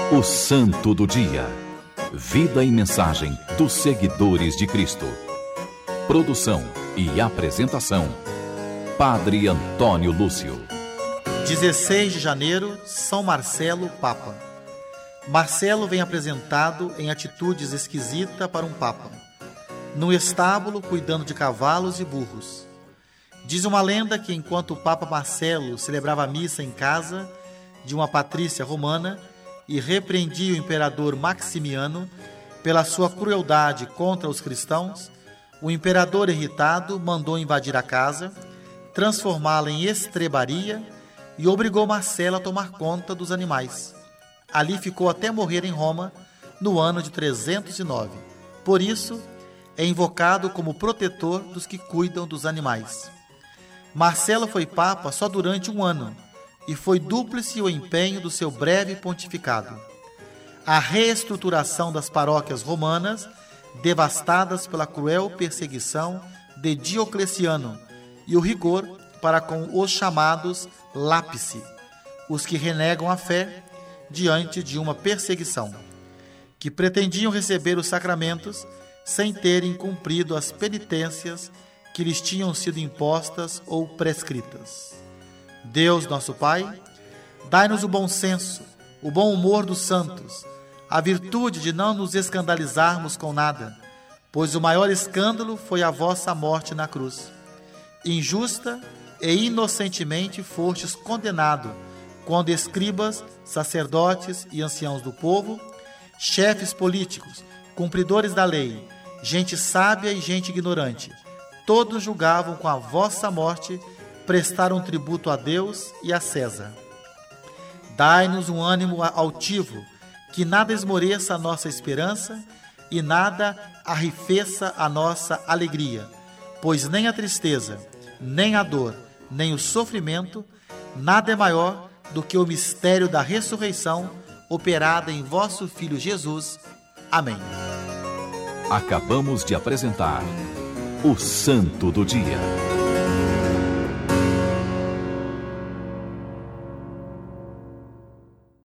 O Santo do Dia. Vida e mensagem dos seguidores de Cristo. Produção e apresentação: Padre Antônio Lúcio. 16 de janeiro, São Marcelo, Papa. Marcelo vem apresentado em atitudes esquisitas para um Papa. Num estábulo, cuidando de cavalos e burros. Diz uma lenda que enquanto o Papa Marcelo celebrava a missa em casa de uma patrícia romana e repreendia o imperador Maximiano pela sua crueldade contra os cristãos, o imperador irritado mandou invadir a casa, transformá-la em estrebaria e obrigou Marcelo a tomar conta dos animais. Ali ficou até morrer em Roma, no ano de 309. Por isso, é invocado como protetor dos que cuidam dos animais. Marcelo foi papa só durante um ano, e foi dúplice o empenho do seu breve pontificado. A reestruturação das paróquias romanas, devastadas pela cruel perseguição de Diocleciano, e o rigor para com os chamados lápice, os que renegam a fé diante de uma perseguição, que pretendiam receber os sacramentos sem terem cumprido as penitências que lhes tinham sido impostas ou prescritas. Deus, nosso Pai, dai-nos o bom senso, o bom humor dos santos, a virtude de não nos escandalizarmos com nada, pois o maior escândalo foi a vossa morte na cruz. Injusta e inocentemente fostes condenado, quando escribas, sacerdotes e anciãos do povo, chefes políticos, cumpridores da lei, gente sábia e gente ignorante, todos julgavam com a vossa morte, prestaram tributo a Deus e a César. Dai-nos um ânimo altivo, que nada esmoreça a nossa esperança e nada arrefeça a nossa alegria, pois nem a tristeza, nem a dor, nem o sofrimento, nada é maior do que o mistério da ressurreição operada em vosso Filho Jesus. Amém. Acabamos de apresentar o Santo do Dia.